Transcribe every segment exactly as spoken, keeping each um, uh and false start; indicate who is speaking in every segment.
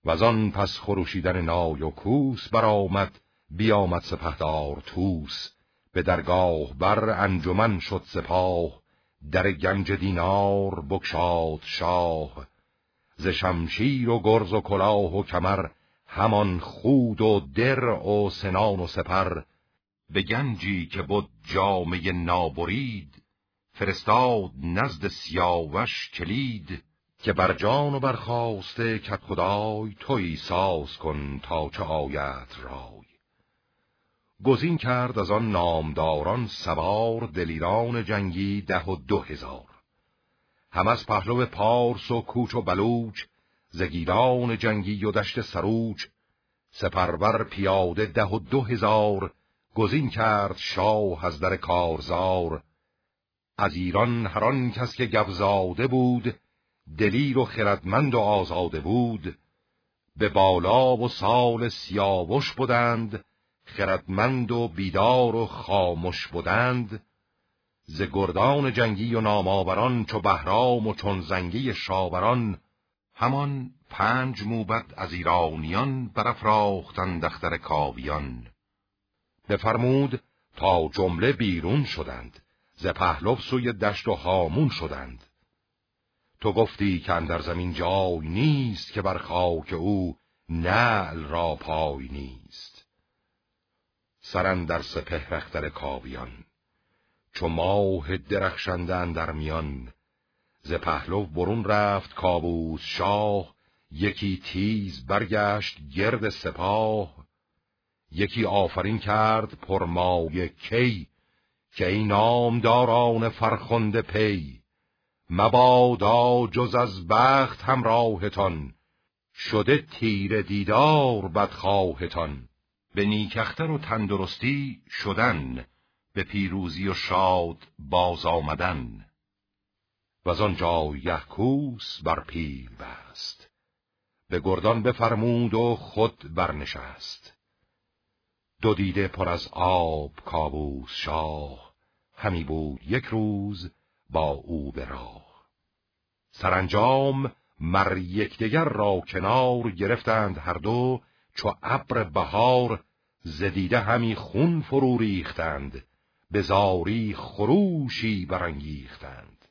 Speaker 1: وزان پس خروشیدن نای و کوس برآمد، بیامد سپهدار طوس. به درگاه بر انجمن شد سپاه، در گنج دینار بگشاد شاه. ز شمشیر و گرز و کلاه و کمر، همان خود و درع و سنان و سپر. به گنجی که بود جامه نابرید، فرستاد نزد سیاوش کلید. که بر جان و بر خواسته کدخدای، تویی ساز کن تا چه آید رای. گزین کرد از آن نامداران سوار، دلیران جنگی ده و دو هزار. هم از پهلو پارس و کوچ و بلوچ، زگیران جنگی و دشت سروج. سپرور پیاده ده و دو هزار، گزین کرد شاه از در کارزار. از ایران هر آن کس که گوزاده بود، دلیر و خردمند و آزاده بود. به بالا و سال سیاوش بودند، خردمند و بیدار و خاموش بودند. ز گردان جنگی و نامآوران، چو بهرام و چون زنگی شاوران. همان پنج موبد از ایرانیان، برافراختند اختر کاویان. بفرمود تا جمله بیرون شدند، ز پهلو سوی دشت و هامون شدند. تو گفتی که اندر زمین جای نیست، که بر خاک او نعل را پای نیست. سراندر سپهر اختر کاویان، چو ماه درخشنده اندر میان. ز پهلو برون رفت کاووس شاه، یکی تیز برگشت گرد سپاه. یکی آفرین کرد پرمایه کی، که این نامداران فرخنده پی. مبادا جز از بخت همراهتان، شده تیر دیدار بدخواهتان. به نیکختر و تندرستی شدن، به پیروزی و شاد باز آمدن. وزان جایگه کوس بر پیل بست، به گردان بفرمود و خود برنشست. دو دیده پر از آب کاووس شاه، همی بود یک روز با او به راه. سرانجام مر یکدیگر را کنار، گرفتند هر دو چو ابر بهار. ز دیده همی خون فرو ریختند، به زاری خروشی برانگیختند.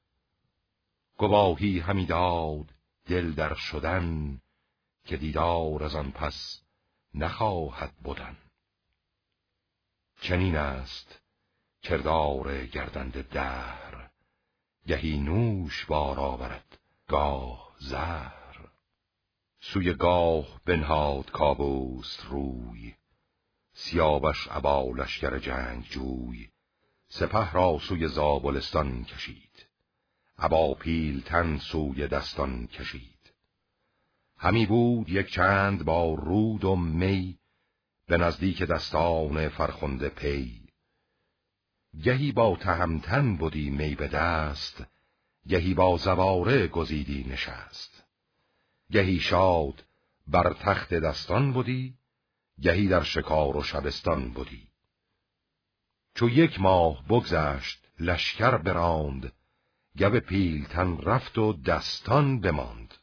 Speaker 1: گواهی همی داد دل در شدن، که دیدار از آن پس نخواهد بودن. چنین است کردار گردنده دهر، گهی نوش بار آورد گاه زهر. سوی گاه بنهاد کاووس روی، سیاوش ابا لشکر جنگ جوی. سپه را سوی زابلستان کشید، ابا پیلتن سوی دستان کشید. همی بود یک چند با رود و می، به نزدیک دستان فرخنده پی. گهی با تهمتن بودی می به دست، گهی با زواره گزیدی نشست. گهی شاد بر تخت دستان بودی، گهی در شکار و شبستان بودی. چو یک ماه بگذشت لشکر براند، گو پیلتن رفت و دستان بماند.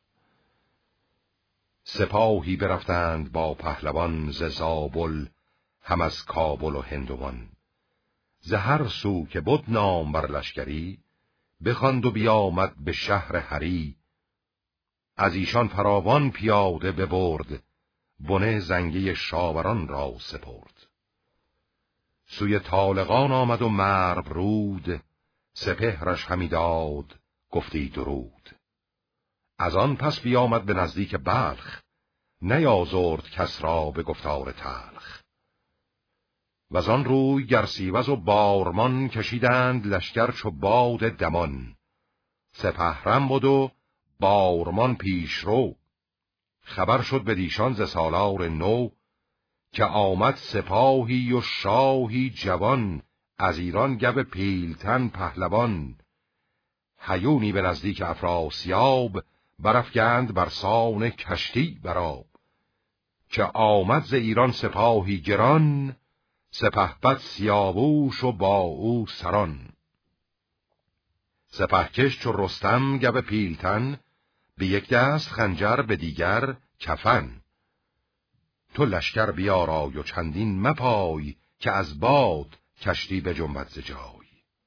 Speaker 1: سپاهی برفتند با پهلوان، ز زابل هم از کابل و هندوان. ز هر سو که بد نام بر لشکری، بخواند و بیامد به شهر هری. از ایشان فراوان پیاده ببرد، بنه زنگی شاوران را سپرد. سوی طالقان آمد و مرو رود، سپهرش همی داد گفتی درود. از آن پس بیامد به نزدیک بلخ، نیازرد کس را به گفتار تلخ. وزان روی گرسیوز و بارمان، کشیدند لشکر چو باد دمان. سپهرم بود و بارمان پیش رو، خبر شد بدیشان ز سالار نو. که آمد سپاهی و شاهی جوان، از ایران گو پیلتن پهلوان. هیونی به نزدیک افراسیاب، برافگند برسان کشتی برآب. که آمد ز ایران سپاهی گران، سپهبد سیاووش و با او سران. سپهکش چو رستم گو پیلتن، به یک دست خنجر به دیگر کفن. تو لشکر بیارای و چندین مپای، که از باد کشتی به جنبد ز جای.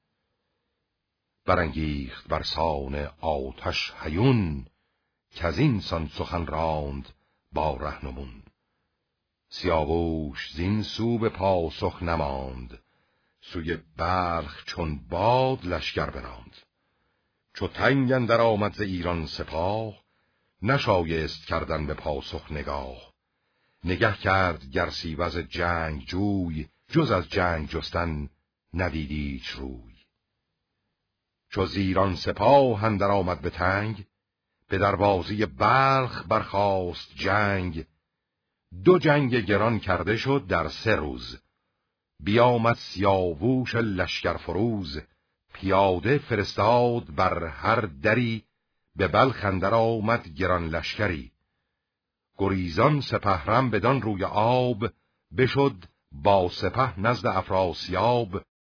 Speaker 1: برانگیخت برسان آتش هیون، که از این سان سخن راند با رهنمون. سیاووش زین سو به پاسخ نماند، سوی بلخ چون باد لشکر براند. چو تنگ اندر آمد ز ایران سپاه، نشایست کردن به پاسخ نگاه. نگه کرد گرسیوز جنگ جوی، جز از جنگ جستن ندیدیچ روی. چو ز ایران سپاه اندر آمد به تنگ، به دروازه بلخ برخاست جنگ. دو جنگ گران کرده شد در سه روز، بیامد سیاووش لشکر فروز. پیاده فرستاد بر هر دری، به بلخ اندر آمد گران لشکری. گریزان سپهرم بدان روی آب، بشد با سپه نزد افراسیاب.